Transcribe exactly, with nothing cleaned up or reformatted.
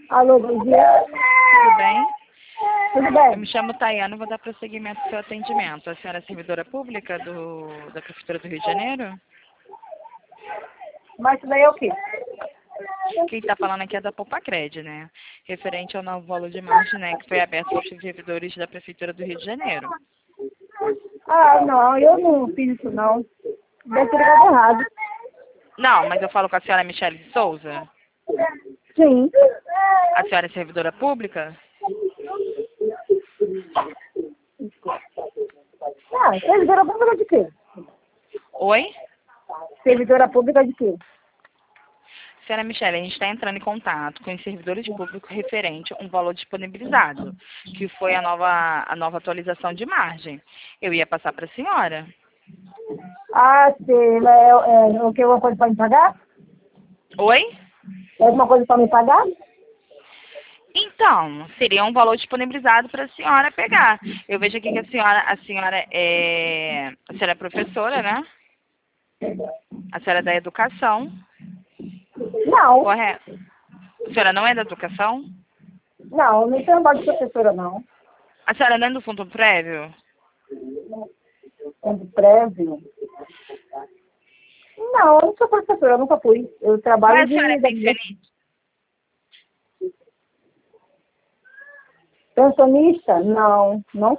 Alô, bom dia. Tudo bem? Tudo Eu bem? me chamo Tayana e vou dar prosseguimento ao seu atendimento. A senhora é servidora pública do, da Prefeitura do Rio de Janeiro? Mas isso daí é o quê? Quem está falando aqui é da Popacred, né? Referente ao novo valor de margem, né, que foi aberto para os servidores da Prefeitura do Rio de Janeiro. Ah, não, eu não fiz isso não. Deve ter ligado errado. Não, mas eu falo com a senhora Michele de Souza. Sim. A senhora é servidora pública? Ah, servidora pública de quê? Oi? Servidora pública de quê? Senhora Michele, a gente está entrando em contato com os servidores públicos referente a um valor disponibilizado, que foi a nova, a nova atualização de margem. Eu ia passar para a senhora. Ah, sim. É, é, o que, alguma coisa para me pagar? Oi? É alguma coisa para me pagar? Então, seria um valor disponibilizado para a senhora pegar. Eu vejo aqui que a senhora, a senhora é, a senhora é professora, né? A senhora é da educação, Não. correto? A senhora não é da educação? Não, não tenho mais de professora, não. A senhora não é do fundo prévio? É do prévio. Não, eu não sou professora, eu nunca fui. Eu trabalho Mas a senhora é de... pensionista? Pensionista? Não, não